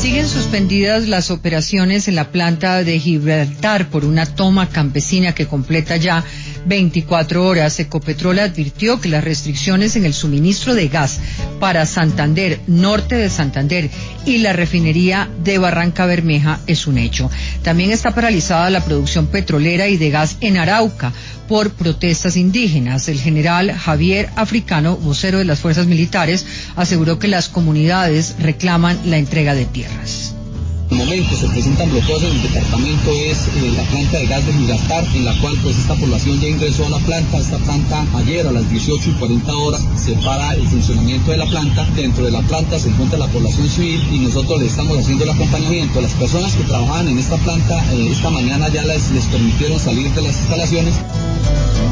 Siguen suspendidas las operaciones en la planta de Gibraltar por una toma campesina que completa ya 24 horas. Ecopetrol advirtió que las restricciones en el suministro de gas para Santander, norte de Santander y la refinería de Barranca Bermeja es un hecho. También está paralizada la producción petrolera y de gas en Arauca por protestas indígenas. El general Javier Africano, vocero de las fuerzas militares, aseguró que las comunidades reclaman la entrega de tierras. En el momento se presentan bloqueos en el departamento es la planta de gas de Gibraltar, en la cual pues esta población ya ingresó a la planta. Esta planta ayer a las 18:40 se para el funcionamiento de la planta. Dentro de la planta se encuentra la población civil y nosotros le estamos haciendo el acompañamiento. Las personas que trabajaban en esta planta esta mañana ya les permitieron salir de las instalaciones.